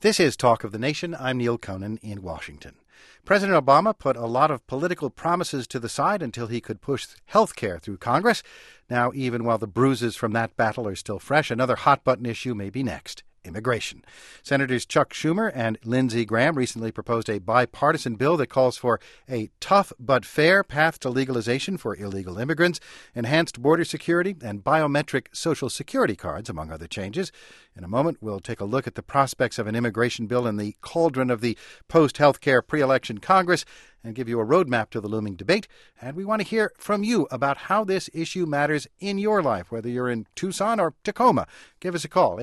This is Talk of the Nation. I'm Neil Conan in Washington. President Obama put a lot of political promises to the side until he could push health care through Congress. Now, even while the bruises from that battle are still fresh, another hot-button issue may be next. Immigration. Senators Chuck Schumer and Lindsey Graham recently proposed a bipartisan bill that calls for a tough but fair path to legalization for illegal immigrants, enhanced border security, and biometric Social Security cards, among other changes. In a moment, we'll take a look at the prospects of an immigration bill in the cauldron of the post-health care pre-election Congress and give you a roadmap to the looming debate. And we want to hear from you about how this issue matters in your life, whether you're in Tucson or Tacoma. Give us a call,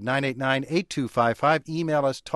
800-989-8255. Email us,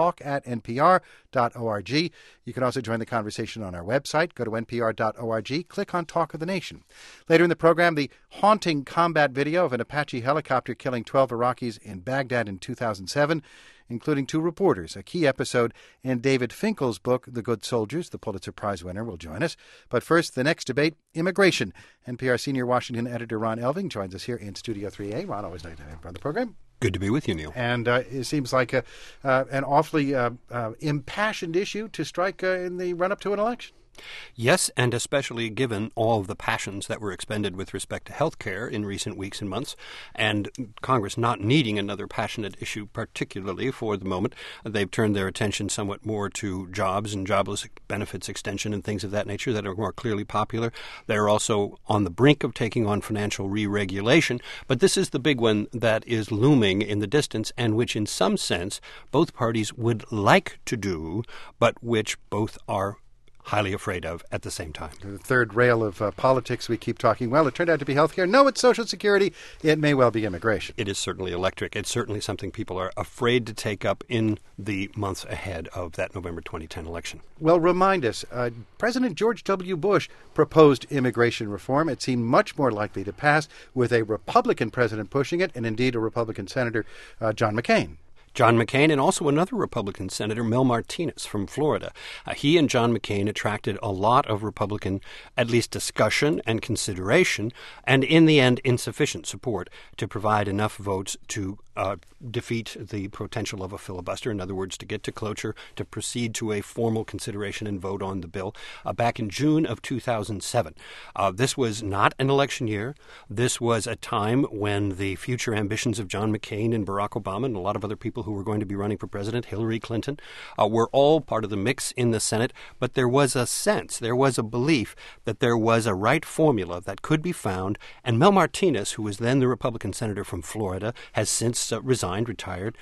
talk@npr.org. You can also join the conversation on our website. Go to npr.org, click on Talk of the Nation. Later in the program, the haunting combat video of an Apache helicopter killing 12 Iraqis in Baghdad in 2007, including 2 reporters. A key episode in David Finkel's book, The Good Soldiers. The Pulitzer Prize winner will join us. But first, the next debate, immigration. NPR senior Washington editor Ron Elving joins us here in Studio 3A. Ron, always nice to have you on the program. Good to be with you, Neil. And it seems like an awfully impassioned issue to strike in the run-up to an election. Yes, and especially given all of the passions that were expended with respect to health care in recent weeks and months, and Congress not needing another passionate issue particularly for the moment, they've turned their attention somewhat more to jobs and jobless benefits extension and things of that nature that are more clearly popular. They're also on the brink of taking on financial re-regulation, but this is the big one that is looming in the distance and which in some sense both parties would like to do, but which both are highly afraid of at the same time. The third rail of politics we keep talking, well, it turned out to be health care. No, it's Social Security. It may well be immigration. It is certainly electric. It's certainly something people are afraid to take up in the months ahead of that November 2010 election. Well, remind us, President George W. Bush proposed immigration reform. It seemed much more likely to pass with a Republican president pushing it, and indeed a Republican Senator, John McCain. John McCain and also another Republican Senator, Mel Martinez from Florida. He and John McCain attracted a lot of Republican, at least discussion and consideration, and in the end, insufficient support to provide enough votes to defeat the potential of a filibuster. In other words, to get to cloture, to proceed to a formal consideration and vote on the bill back in June of 2007. This was not an election year. This was a time when the future ambitions of John McCain and Barack Obama and a lot of other people who were going to be running for president, Hillary Clinton, were all part of the mix in the Senate. But there was a sense, there was a belief that there was a right formula that could be found. And Mel Martinez, who was then the Republican senator from Florida, has since retired.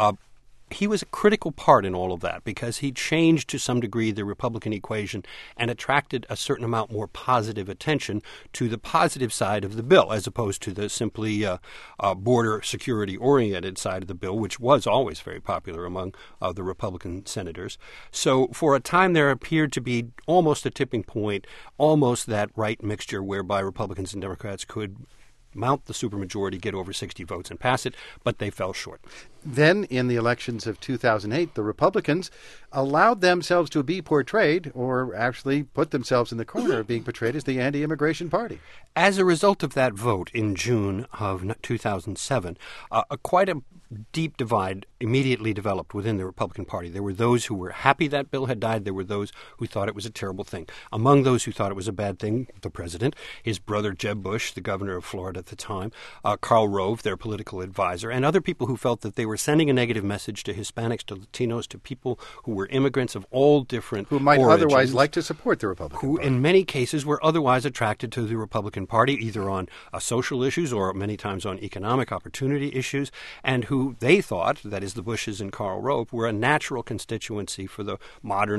He was a critical part in all of that because he changed to some degree the Republican equation and attracted a certain amount more positive attention to the positive side of the bill as opposed to the simply border security-oriented side of the bill, which was always very popular among the Republican senators. So for a time there appeared to be almost a tipping point, almost that right mixture whereby Republicans and Democrats could mount the supermajority, get over 60 votes and pass it, but they fell short. Then, in the elections of 2008, the Republicans allowed themselves to be portrayed, or actually put themselves in the corner of being portrayed as the anti-immigration party. As a result of that vote in June of 2007, quite a deep divide immediately developed within the Republican Party. There were those who were happy that bill had died. There were those who thought it was a terrible thing. Among those who thought it was a bad thing, the president, his brother Jeb Bush, the governor of Florida at the time, Karl Rove, their political advisor, and other people who felt that they were sending a negative message to Hispanics, to Latinos, to people who were immigrants of all different who might origins, otherwise like to support the Republican Party. Who in many cases were otherwise attracted to the Republican Party, either on social issues or many times on economic opportunity issues, and who they thought, that is the Bushes and Karl Rove, were a natural constituency for the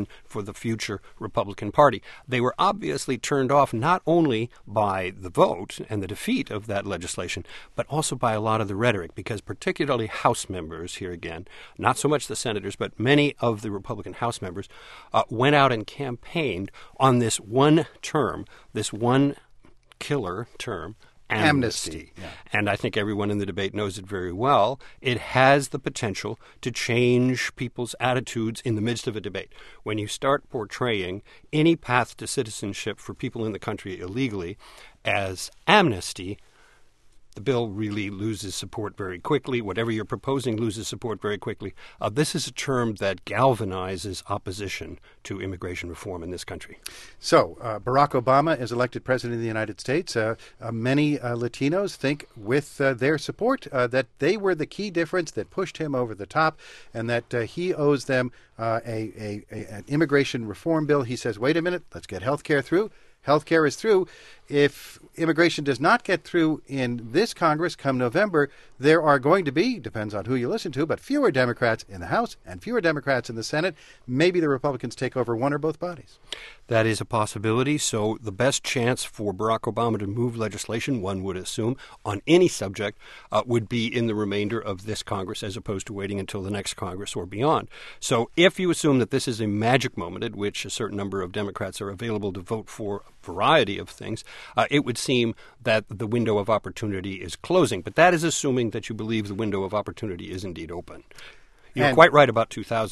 future Republican Party. They were obviously turned off not only by the vote and the defeat of that legislation, but also by a lot of the rhetoric, because particularly House members here again, not so much the senators, but many of the Republican House members went out and campaigned on this one term, this one killer term, amnesty. Yeah. And I think everyone in the debate knows it very well. It has the potential to change people's attitudes in the midst of a debate. When you start portraying any path to citizenship for people in the country illegally as amnesty, the bill really loses support very quickly. Whatever you're proposing loses support very quickly. This is a term that galvanizes opposition to immigration reform in this country. So, Barack Obama is elected president of the United States. Many Latinos think with their support that they were the key difference that pushed him over the top, and that he owes them an immigration reform bill. He says, wait a minute, let's get health care through. Health care is through. If immigration does not get through in this Congress come November, there are going to be, depends on who you listen to, but fewer Democrats in the House and fewer Democrats in the Senate. Maybe the Republicans take over one or both bodies. That is a possibility. So the best chance for Barack Obama to move legislation, one would assume, on any subject would be in the remainder of this Congress as opposed to waiting until the next Congress or beyond. So if you assume that this is a magic moment at which a certain number of Democrats are available to vote for a variety of things, it would seem that the window of opportunity is closing. But that is assuming that you believe the window of opportunity is indeed open. You're quite right about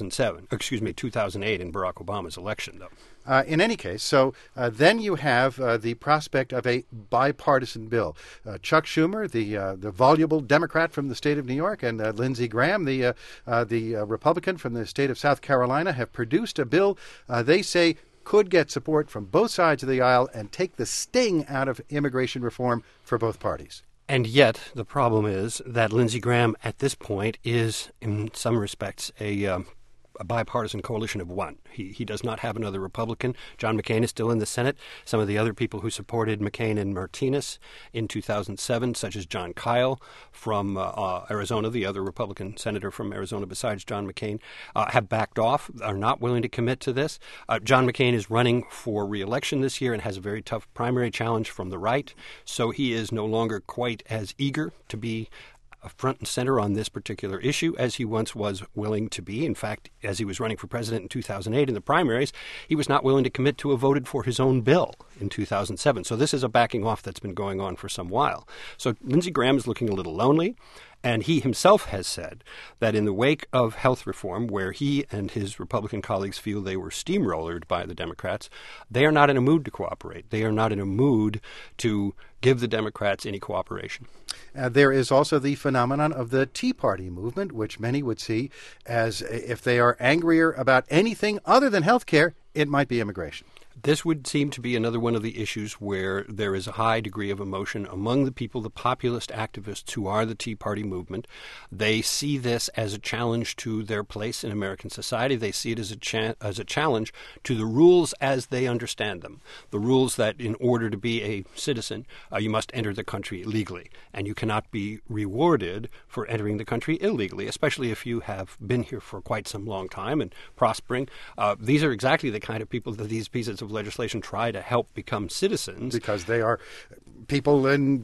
2008 in Barack Obama's election, though. In any case, so then you have the prospect of a bipartisan bill. Chuck Schumer, the voluble Democrat from the state of New York, and Lindsey Graham, the Republican from the state of South Carolina, have produced a bill they say could get support from both sides of the aisle and take the sting out of immigration reform for both parties. And yet, the problem is that Lindsey Graham, at this point, is, in some respects, a bipartisan coalition of one. He does not have another Republican. John McCain is still in the Senate. Some of the other people who supported McCain and Martinez in 2007, such as John Kyle from Arizona, the other Republican senator from Arizona besides John McCain, have backed off, are not willing to commit to this. John McCain is running for re-election this year and has a very tough primary challenge from the right, so he is no longer quite as eager to be front and center on this particular issue as he once was willing to be. In fact, as he was running for president in 2008 in the primaries, he was not willing to commit to a voted for his own bill in 2007. So this is a backing off that's been going on for some while. So Lindsey Graham is looking a little lonely. And he himself has said that in the wake of health reform, where he and his Republican colleagues feel they were steamrollered by the Democrats, they are not in a mood to cooperate. They are not in a mood to give the Democrats any cooperation. There is also the phenomenon of the Tea Party movement, which many would see as, if they are angrier about anything other than health care, it might be immigration. This would seem to be another one of the issues where there is a high degree of emotion among the people, the populist activists who are the Tea Party movement. They see this as a challenge to their place in American society. They see it as a challenge to the rules as they understand them. The rules that in order to be a citizen, you must enter the country legally, and you cannot be rewarded for entering the country illegally, especially if you have been here for quite some long time and prospering. These are exactly the kind of people that these pieces of legislation try to help become citizens. Because they are people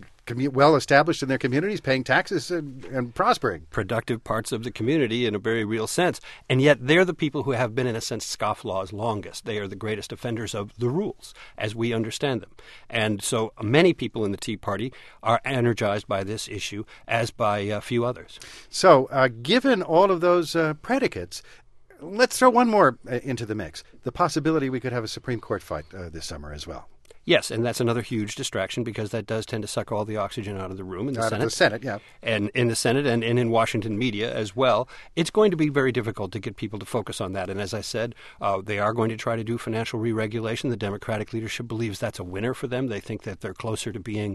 well established in their communities, paying taxes and prospering. Productive parts of the community in a very real sense. And yet they're the people who have been, in a sense, scofflaws longest. They are the greatest offenders of the rules as we understand them. And so many people in the Tea Party are energized by this issue, as by a few others. So given all of those predicates, let's throw one more into the mix. The possibility we could have a Supreme Court fight this summer as well. Yes, and that's another huge distraction because that does tend to suck all the oxygen out of the room in the Senate. Out of the Senate, yeah. And in the Senate and in Washington media as well. It's going to be very difficult to get people to focus on that. And as I said, they are going to try to do financial re-regulation. The Democratic leadership believes that's a winner for them. They think that they're closer to being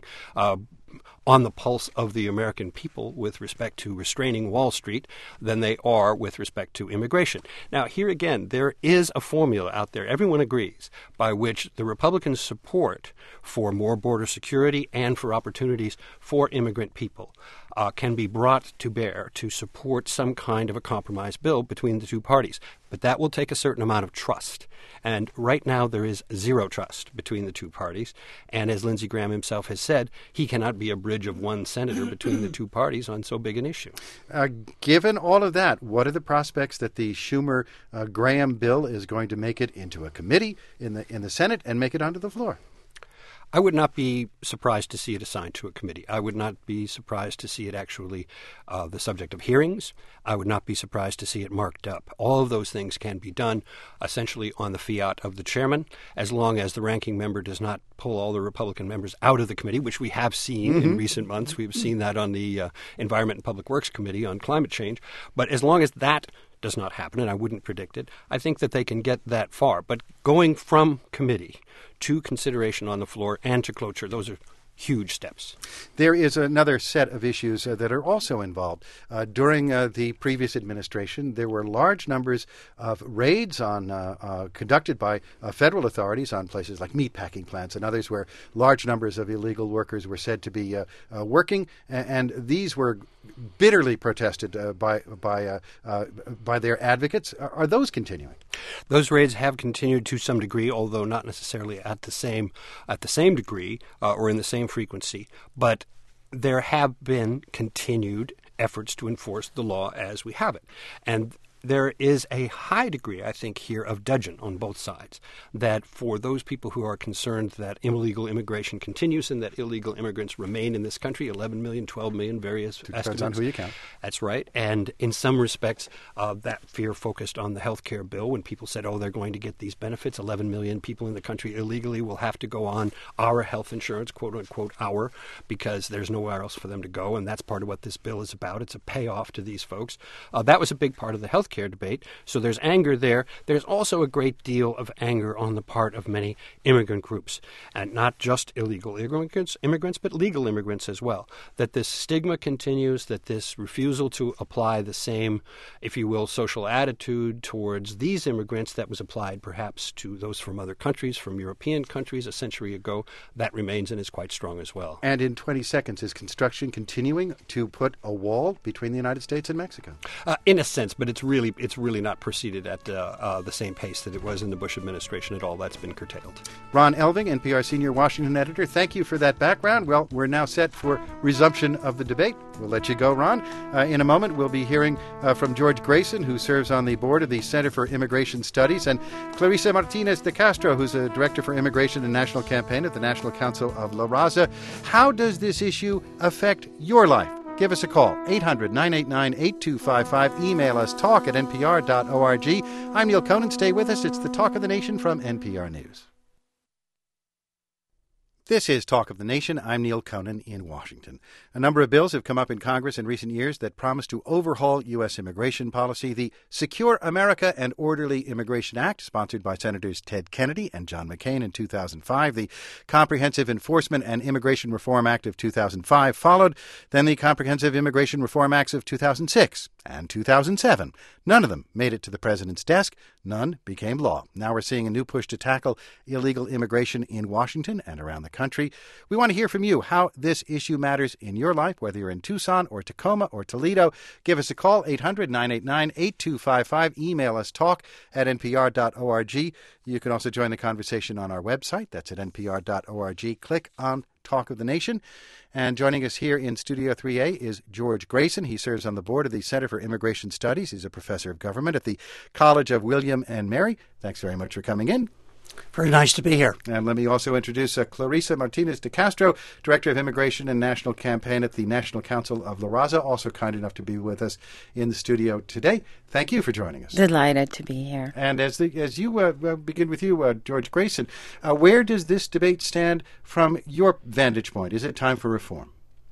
on the pulse of the American people with respect to restraining Wall Street than they are with respect to immigration. Now, here again, there is a formula out there, everyone agrees, by which the Republicans' support for more border security and for opportunities for immigrant people can be brought to bear to support some kind of a compromise bill between the two parties. But that will take a certain amount of trust. And right now there is zero trust between the two parties. And as Lindsey Graham himself has said, he cannot be a bridge of one senator between the two parties on so big an issue. Given all of that, what are the prospects that the Schumer-Graham bill is going to make it into a committee in the Senate and make it onto the floor? I would not be surprised to see it assigned to a committee. I would not be surprised to see it actually the subject of hearings. I would not be surprised to see it marked up. All of those things can be done essentially on the fiat of the chairman, as long as the ranking member does not pull all the Republican members out of the committee, which we have seen in recent months. We've seen that on the Environment and Public Works Committee on climate change. But as long as that does not happen, and I wouldn't predict it, I think that they can get that far. But going from committee to consideration on the floor and to cloture, those are huge steps. There is another set of issues that are also involved. During the previous administration, there were large numbers of raids conducted by federal authorities on places like meatpacking plants and others where large numbers of illegal workers were said to be working, and these were bitterly protested by their advocates. Are those continuing? Those raids have continued to some degree, although not necessarily at the same degree or in the same frequency. But there have been continued efforts to enforce the law as we have it, and there is a high degree, I think, here of dudgeon on both sides, that for those people who are concerned that illegal immigration continues and that illegal immigrants remain in this country, 11 million, 12 million, various estimates. Depends on who you count. That's right. And in some respects, that fear focused on the health care bill when people said, they're going to get these benefits. 11 million people in the country illegally will have to go on our health insurance, quote unquote, because there's nowhere else for them to go. And that's part of what this bill is about. It's a payoff to these folks. That was a big part of the health care debate. So there's anger there. There's also a great deal of anger on the part of many immigrant groups, and not just illegal immigrants, but legal immigrants as well. That this stigma continues, that this refusal to apply the same, if you will, social attitude towards these immigrants that was applied perhaps to those from other countries, from European countries a century ago, that remains and is quite strong as well. And in 20 seconds, is construction continuing to put a wall between the United States and Mexico? In a sense, but it's really not proceeded at the same pace that it was in the Bush administration at all. That's been curtailed. Ron Elving, NPR senior Washington editor, thank you for that background. Well, we're now set for resumption of the debate. We'll let you go, Ron. In a moment, we'll be hearing from George Grayson, who serves on the board of the Center for Immigration Studies, and Clarissa Martinez de Castro, who's a director for immigration and national campaign at the National Council of La Raza. How does this issue affect your life? Give us a call, 800-989-8255. Email us, talk@npr.org. I'm Neil Conan. Stay with us. It's the Talk of the Nation from NPR News. This is Talk of the Nation. I'm Neil Conan in Washington. A number of bills have come up in Congress in recent years that promise to overhaul U.S. immigration policy. The Secure America and Orderly Immigration Act, sponsored by Senators Ted Kennedy and John McCain in 2005. The Comprehensive Enforcement and Immigration Reform Act of 2005 followed. Then the Comprehensive Immigration Reform Acts of 2006 and 2007. None of them made it to the president's desk. None became law. Now we're seeing a new push to tackle illegal immigration in Washington and around the country. We want to hear from you how this issue matters in your life, whether you're in Tucson or Tacoma or Toledo. Give us a call, 800-989-8255. Email us, talk@npr.org. You can also join the conversation on our website. That's at npr.org. Click on Talk of the Nation. And joining us here in Studio 3A is George Grayson. He serves on the board of the Center for Immigration Studies. He's a professor of government at the College of William and Mary. Thanks very much for coming in. Very nice to be here. And let me also introduce Clarissa Martinez de Castro, Director of Immigration and National Campaign at the National Council of La Raza, also kind enough to be with us in the studio today. Thank you for joining us. Delighted to be here. And as you begin with you, George Grayson, where does this debate stand from your vantage point? Is it time for reform?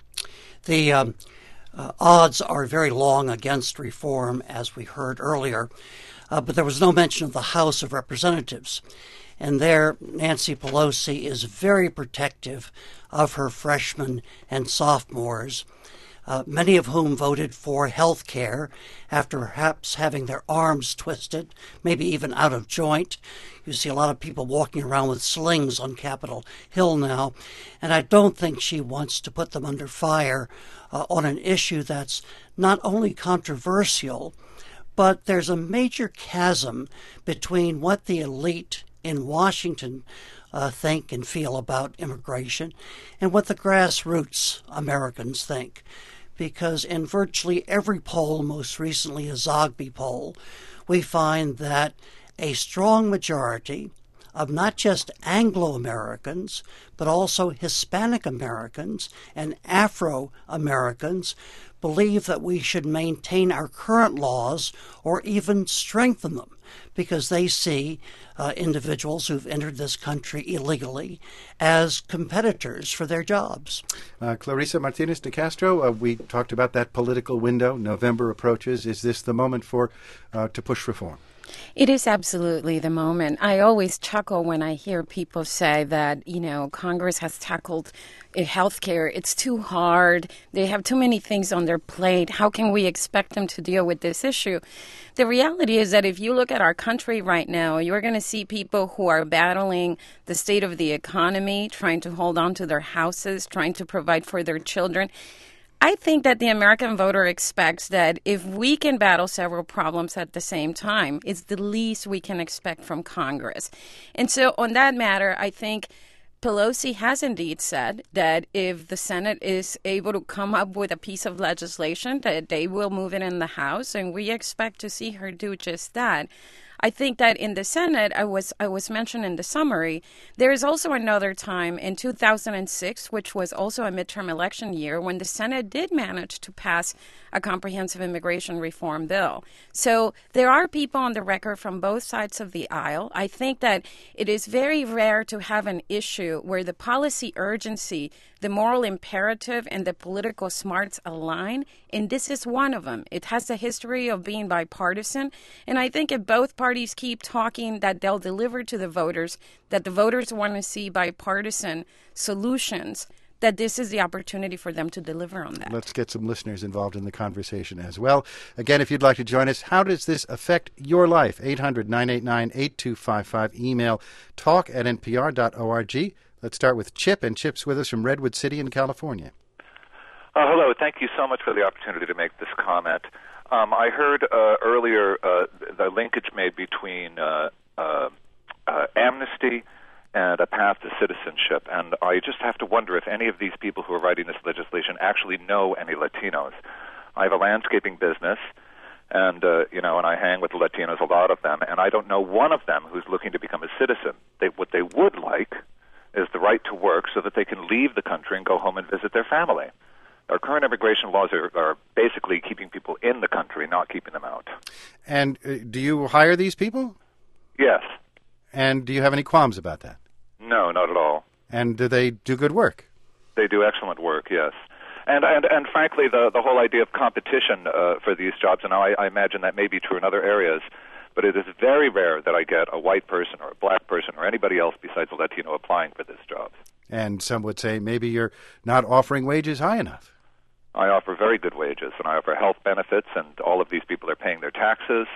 The odds are very long against reform, as we heard earlier, but there was no mention of the House of Representatives. And there, Nancy Pelosi is very protective of her freshmen and sophomores, many of whom voted for health care after perhaps having their arms twisted, maybe even out of joint. You see a lot of people walking around with slings on Capitol Hill now, and I don't think she wants to put them under fire on an issue that's not only controversial, but there's a major chasm between what the elite in Washington think and feel about immigration and what the grassroots Americans think. Because in virtually every poll, most recently a Zogby poll, we find that a strong majority of not just Anglo-Americans, but also Hispanic Americans and Afro-Americans believe that we should maintain our current laws or even strengthen them because they see individuals who've entered this country illegally as competitors for their jobs. Clarissa Martinez de Castro, we talked about that political window. November approaches. Is this the moment to push reform? It is absolutely the moment. I always chuckle when I hear people say that, Congress has tackled health care. It's too hard. They have too many things on their plate. How can we expect them to deal with this issue? The reality is that if you look at our country right now, you're going to see people who are battling the state of the economy, trying to hold on to their houses, trying to provide for their children. I think that the American voter expects that if we can battle several problems at the same time, it's the least we can expect from Congress. And so on that matter, I think Pelosi has indeed said that if the Senate is able to come up with a piece of legislation, that they will move it in the House, and we expect to see her do just that. I think that in the Senate, I was mentioned in the summary, there is also another time in 2006, which was also a midterm election year, when the Senate did manage to pass a comprehensive immigration reform bill. So there are people on the record from both sides of the aisle. I think that it is very rare to have an issue where the policy urgency, the moral imperative, and the political smarts align, and this is one of them. It has a history of being bipartisan, and I think if both parties keep talking that they'll deliver to the voters, that the voters want to see bipartisan solutions, that this is the opportunity for them to deliver on that. Let's get some listeners involved in the conversation as well. Again, if you'd like to join us, how does this affect your life? 800-989-8255. Email talk@npr.org. Let's start with Chip, and Chip's with us from Redwood City in California. Hello. Thank you so much for the opportunity to make this comment. I heard earlier the linkage made between amnesty and a path to citizenship, and I just have to wonder if any of these people who are writing this legislation actually know any Latinos. I have a landscaping business, and and I hang with the Latinos, a lot of them, and I don't know one of them who's looking to become a citizen. What they would like is the right to work so that they can leave the country and go home and visit their family. Our current immigration laws are basically keeping people in the country, not keeping them out. And do you hire these people? Yes. And do you have any qualms about that? No, not at all. And do they do good work? They do excellent work, yes. And frankly, the whole idea of competition for these jobs, and I imagine that may be true in other areas, but it is very rare that I get a white person or a black person or anybody else besides a Latino applying for this job. And some would say maybe you're not offering wages high enough. I offer very good wages, and I offer health benefits, and all of these people are paying their taxes.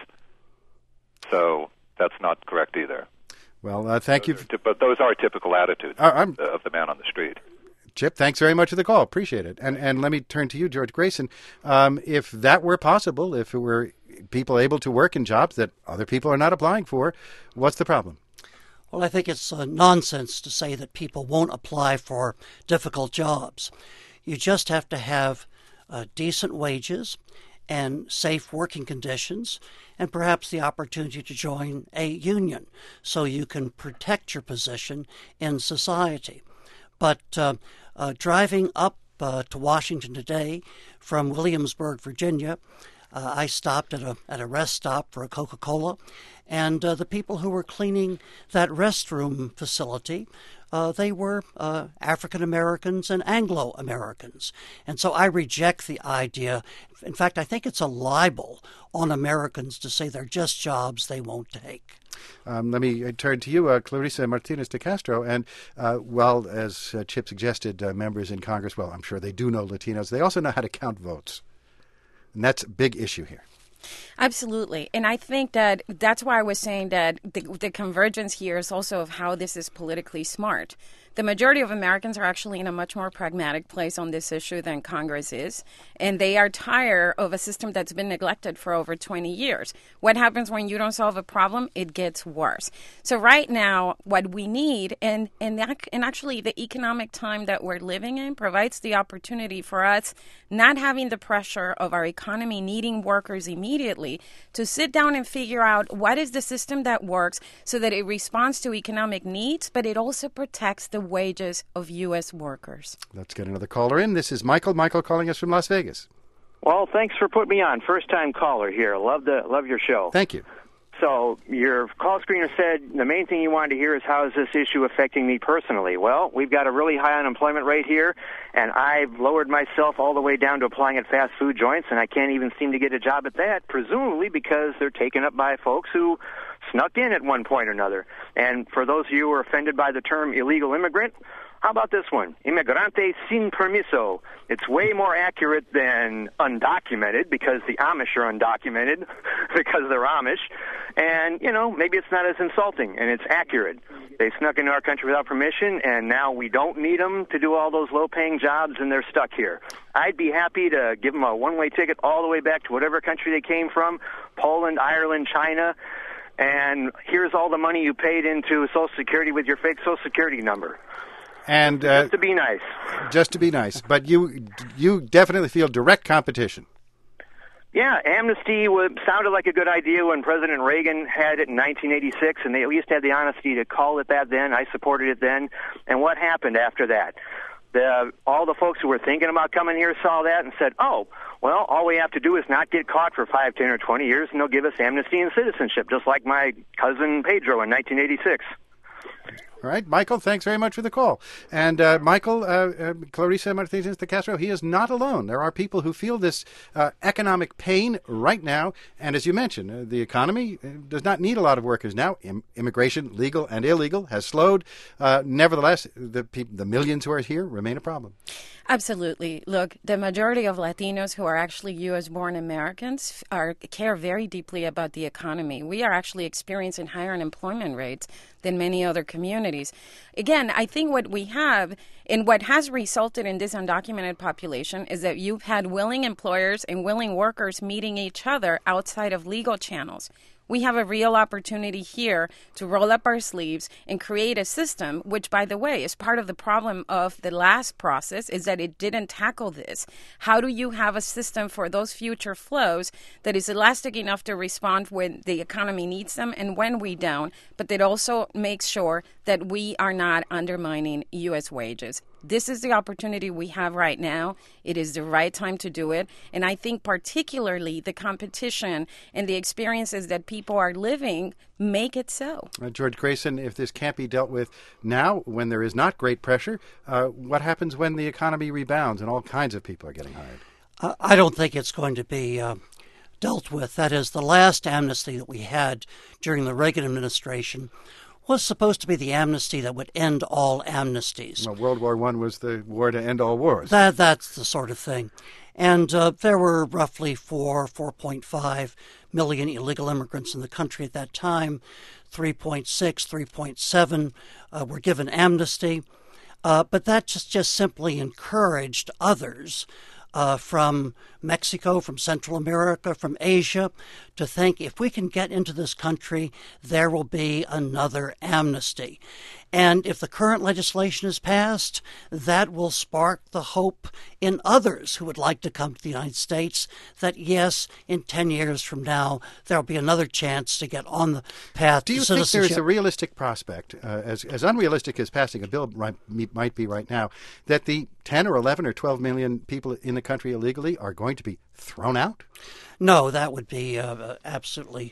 So that's not correct either. Well, thank you. But those are typical attitudes of the man on the street. Chip, thanks very much for the call. Appreciate it. And let me turn to you, George Grayson. If that were possible, if it were people able to work in jobs that other people are not applying for, what's the problem? Well, I think it's nonsense to say that people won't apply for difficult jobs. You just have to have decent wages and safe working conditions and perhaps the opportunity to join a union so you can protect your position in society. But driving up to Washington today from Williamsburg, Virginia, I stopped at a rest stop for a Coca-Cola, and the people who were cleaning that restroom facility, they were African Americans and Anglo Americans. And so I reject the idea. In fact, I think it's a libel on Americans to say they're just jobs they won't take. Let me turn to you, Clarissa Martinez de Castro. And while, as Chip suggested, members in Congress, well, I'm sure they do know Latinos, they also know how to count votes. And that's a big issue here. Absolutely. And I think that that's why I was saying that the convergence here is also of how this is politically smart. the majority of Americans are actually in a much more pragmatic place on this issue than Congress is, and they are tired of a system that's been neglected for over 20 years. What happens when you don't solve a problem? It gets worse. So right now, what we need, and actually the economic time that we're living in provides the opportunity for us not having the pressure of our economy needing workers immediately to sit down and figure out what is the system that works so that it responds to economic needs, but it also protects the wages of U.S. workers. Let's get another caller in. This is Michael. Michael calling us from Las Vegas. Well, thanks for putting me on. First-time caller here. Love your show. Thank you. So your call screener said the main thing you wanted to hear is how is this issue affecting me personally? Well, we've got a really high unemployment rate here, and I've lowered myself all the way down to applying at fast food joints, and I can't even seem to get a job at that, presumably because they're taken up by folks who snuck in at one point or another. And for those of you who are offended by the term illegal immigrant, how about this one? Inmigrante sin permiso. It's way more accurate than undocumented because the Amish are undocumented because they're Amish. And, maybe it's not as insulting and it's accurate. They snuck into our country without permission, and now we don't need them to do all those low-paying jobs, and they're stuck here. I'd be happy to give them a one-way ticket all the way back to whatever country they came from, Poland, Ireland, China, and here's all the money you paid into Social Security with your fake Social Security number. And just to be nice. Just to be nice. But you definitely feel direct competition. Yeah, amnesty sounded like a good idea when President Reagan had it in 1986, and they at least had the honesty to call it that then. I supported it then. And what happened after that? All the folks who were thinking about coming here saw that and said, oh, well, all we have to do is not get caught for 5, 10, or 20 years, and they'll give us amnesty and citizenship, just like my cousin Pedro in 1986. All right, Michael, thanks very much for the call. And Michael, Clarissa Martinez de Castro, he is not alone. There are people who feel this economic pain right now. And as you mentioned, the economy does not need a lot of workers now. Immigration, legal and illegal, has slowed. Nevertheless, the millions who are here remain a problem. Absolutely. Look, the majority of Latinos who are actually U.S.-born Americans care very deeply about the economy. We are actually experiencing higher unemployment rates than many other communities. Again, I think what we have and what has resulted in this undocumented population is that you've had willing employers and willing workers meeting each other outside of legal channels. We have a real opportunity here to roll up our sleeves and create a system, which, by the way, is part of the problem of the last process, is that it didn't tackle this. How do you have a system for those future flows that is elastic enough to respond when the economy needs them and when we don't, but that also makes sure that we are not undermining U.S. wages? This is the opportunity we have right now. It is the right time to do it. And I think particularly the competition and the experiences that people are living make it so. George Grayson, if this can't be dealt with now when there is not great pressure, what happens when the economy rebounds and all kinds of people are getting hired? I don't think it's going to be dealt with. That is, the last amnesty that we had during the Reagan administration was supposed to be the amnesty that would end all amnesties. Well, World War I was the war to end all wars. That's the sort of thing. And there were roughly 4.5 million illegal immigrants in the country at that time. 3.6, 3.7 were given amnesty. But that just simply encouraged others from Mexico, from Central America, from Asia, to think if we can get into this country, there will be another amnesty. And if the current legislation is passed, that will spark the hope in others who would like to come to the United States that, yes, in 10 years from now, there will be another chance to get on the path to citizenship. Do you think there is a realistic prospect, as unrealistic as passing a bill might be right now, that the 10 or 11 or 12 million people in the country illegally are going to be thrown out? No, that would be absolutely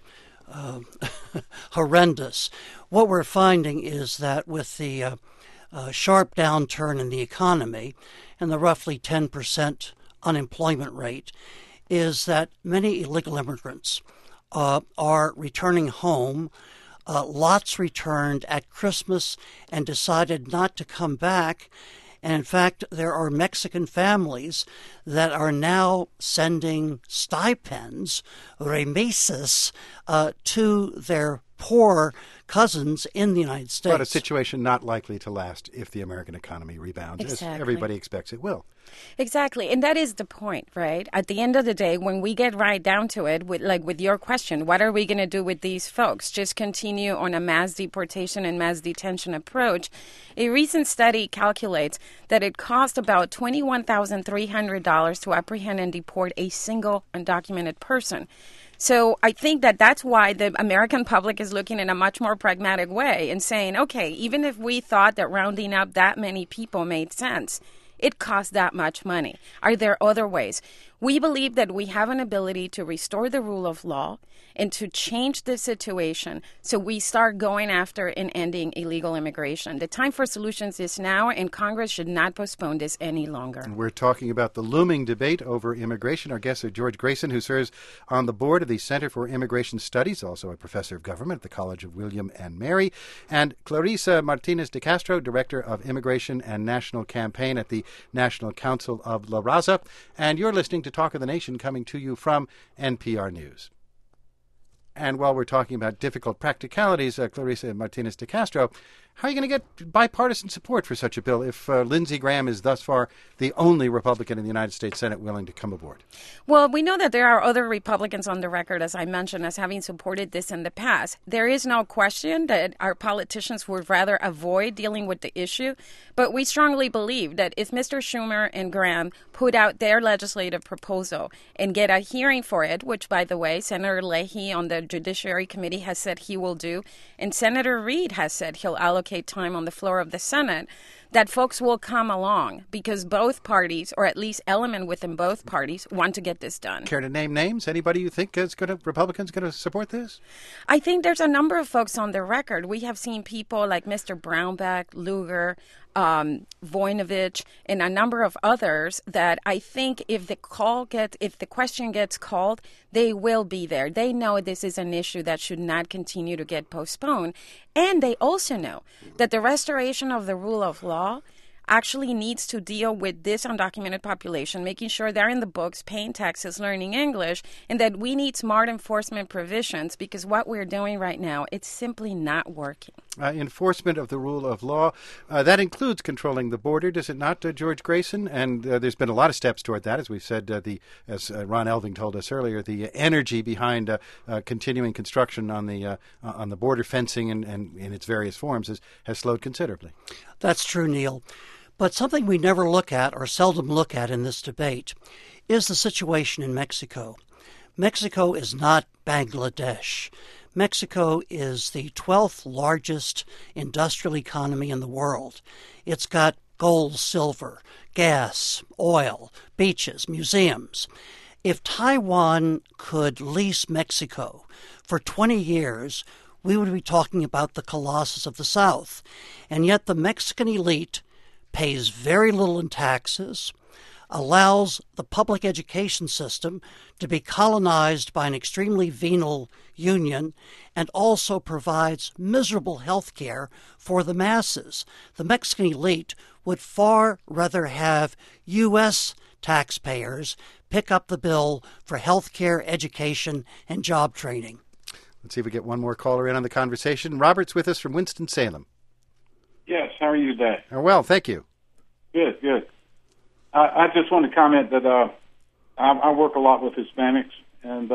horrendous. What we're finding is that with the sharp downturn in the economy and the roughly 10% unemployment rate, is that many illegal immigrants are returning home. Lots returned at Christmas and decided not to come back. And in fact, there are Mexican families that are now sending stipends, remesas, to their poor cousins in the United States. But a situation not likely to last if the American economy rebounds, as everybody expects it will. Exactly. And that is the point, right? At the end of the day, when we get right down to it, with your question, what are we going to do with these folks? Just continue on a mass deportation and mass detention approach. A recent study calculates that it costs about $21,300 to apprehend and deport a single undocumented person. So I think that that's why the American public is looking in a much more pragmatic way and saying, okay, even if we thought that rounding up that many people made sense, it costs that much money. Are there other ways? We believe that we have an ability to restore the rule of law and to change the situation so we start going after and ending illegal immigration. The time for solutions is now, and Congress should not postpone this any longer. And we're talking about the looming debate over immigration. Our guests are George Grayson, who serves on the board of the Center for Immigration Studies, also a professor of government at the College of William and Mary, and Clarissa Martinez de Castro, Director of Immigration and National Campaign at the National Council of La Raza. And you're listening to Talk of the Nation, coming to you from NPR News. And while we're talking about difficult practicalities, Clarissa Martinez de Castro, how are you going to get bipartisan support for such a bill if Lindsey Graham is thus far the only Republican in the United States Senate willing to come aboard? Well, we know that there are other Republicans on the record, as I mentioned, as having supported this in the past. There is no question that our politicians would rather avoid dealing with the issue, but we strongly believe that if Mr. Schumer and Graham put out their legislative proposal and get a hearing for it, which, by the way, Senator Leahy on the Judiciary Committee has said he will do, and Senator Reid has said he'll allocate time on the floor of the Senate, that folks will come along because both parties, or at least element within both parties, want to get this done. Care to name names? Anybody you think Republicans going to support this? I think there's a number of folks on the record. We have seen people like Mr. Brownback, Lugar, Voinovich, and a number of others that I think if the question gets called, they will be there. They know this is an issue that should not continue to get postponed. And they also know that the restoration of the rule of law actually needs to deal with this undocumented population, making sure they're in the books, paying taxes, learning English, and that we need smart enforcement provisions because what we're doing right now, it's simply not working. Enforcement of the rule of law, that includes controlling the border, does it not, George Grayson? And there's been a lot of steps toward that, as we've said, as Ron Elving told us earlier, the energy behind continuing construction on the border fencing and in its various forms has slowed considerably. That's true, Neil. But something we never look at or seldom look at in this debate is the situation in Mexico. Mexico is not Bangladesh. Mexico is the 12th largest industrial economy in the world. It's got gold, silver, gas, oil, beaches, museums. If Taiwan could lease Mexico for 20 years, we would be talking about the Colossus of the South. And yet the Mexican elite pays very little in taxes, allows the public education system to be colonized by an extremely venal union, and also provides miserable health care for the masses. The Mexican elite would far rather have U.S. taxpayers pick up the bill for health care, education, and job training. Let's see if we get one more caller in on the conversation. Robert's with us from Winston-Salem. Yes, how are you today? Well, thank you. Good. I just want to comment that I work a lot with Hispanics and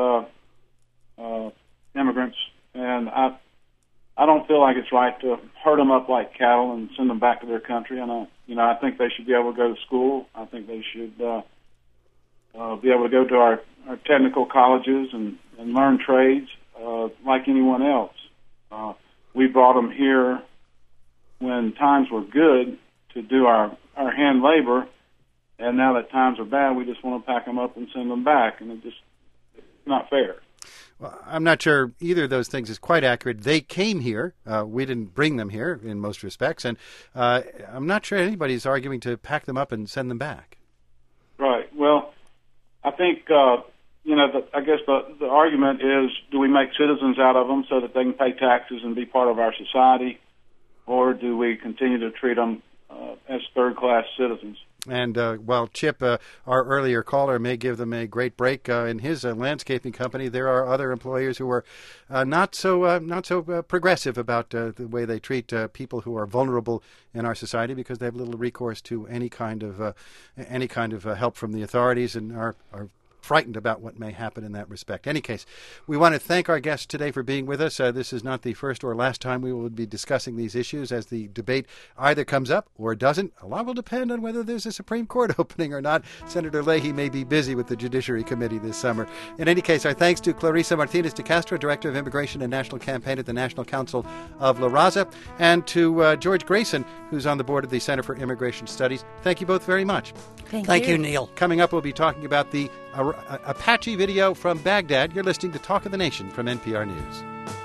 immigrants, and I don't feel like it's right to herd them up like cattle and send them back to their country. And I think they should be able to go to school. I think they should be able to go to our technical colleges and learn trades like anyone else. We brought them here when times were good to do our hand labor, and now that times are bad, we just want to pack them up and send them back, and it's not fair. Well, I'm not sure either of those things is quite accurate. They came here. We didn't bring them here in most respects, and I'm not sure anybody's arguing to pack them up and send them back. Right. Well, I think, I guess the argument is, do we make citizens out of them so that they can pay taxes and be part of our society, or do we continue to treat them as third-class citizens? And while Chip, our earlier caller, may give them a great break in his landscaping company, there are other employers who are not so progressive about the way they treat people who are vulnerable in our society, because they have little recourse to any kind of help from the authorities, and are frightened about what may happen in that respect. In any case, we want to thank our guests today for being with us. This is not the first or last time we will be discussing these issues. As the debate either comes up or doesn't, a lot will depend on whether there's a Supreme Court opening or not. Senator Leahy may be busy with the Judiciary Committee this summer. In any case, our thanks to Clarissa Martinez de Castro, Director of Immigration and National Campaign at the National Council of La Raza, and to George Grayson, who's on the board of the Center for Immigration Studies. Thank you both very much. Thank you, Neil. Coming up, we'll be talking about the Apache video from Baghdad. You're listening to Talk of the Nation from NPR News.